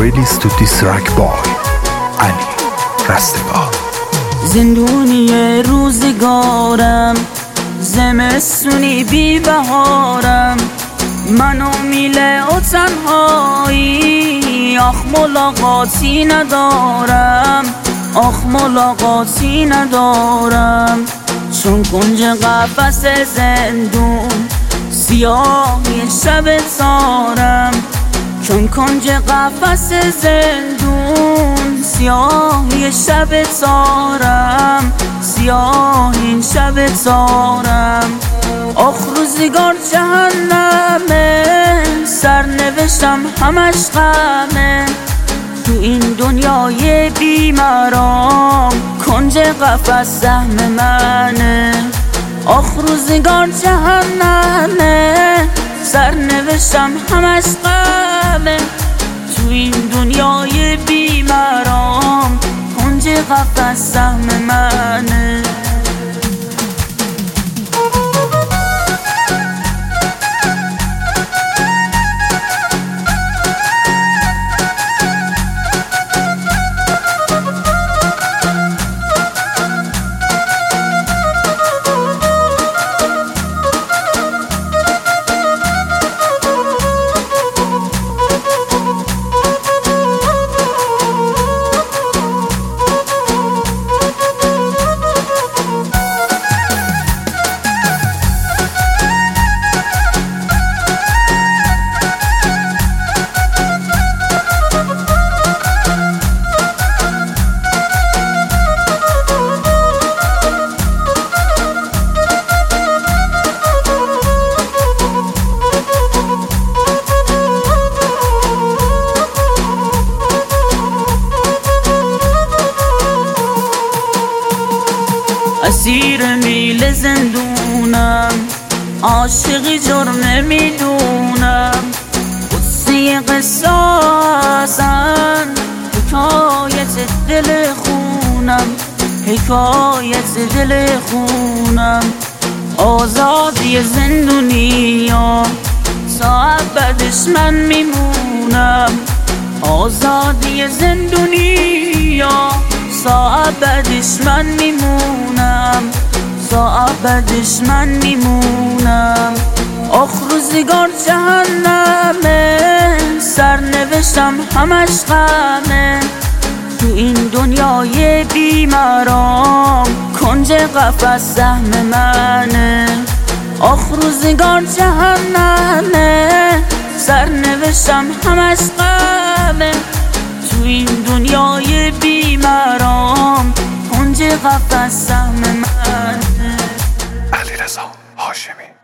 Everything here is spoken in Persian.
Royalist to Distrack Boy علی رستگار. زندونی روزگارم، زمستونی بی بهارم، منو میله و تنهایی، آخ ملاقاتی ندارم، آخ ملاقاتی ندارم. چون کنج قفس زندون سیاهی شب تارم، چون کنج قفس زندون سیاهی شب تارم، سیاهی شب تارم. آخ روزگار جهنمه، سرنوشتم همش غمه، تو این دنیای بیمرام کنج قفس سهم منه. آخ روزگار جهنمه، سرنوشتم همش غمه، تو این دنیای بیمرام کنج قفس سهم منه. اسیر میل زندونم، عاشق جرم نمیدونم، قصه قصاصن، حکایت دل خونم، حکایت دل خونم. آزادی زندونیا تا ابدش من میمونم، آزادی زندونیا تا ابدش من میمونم، تا ابدش من میمونم. آخ روزگار جهنمه، سرنوشتم همش غمه، تو این دنیای بیمرام کنج قفس سهم منه. آخ روزگار جهنمه، سرنوشتم همش غمه، تو این دنیای بیمرام کنج قفس سهم منه. علیرضا هاشمی.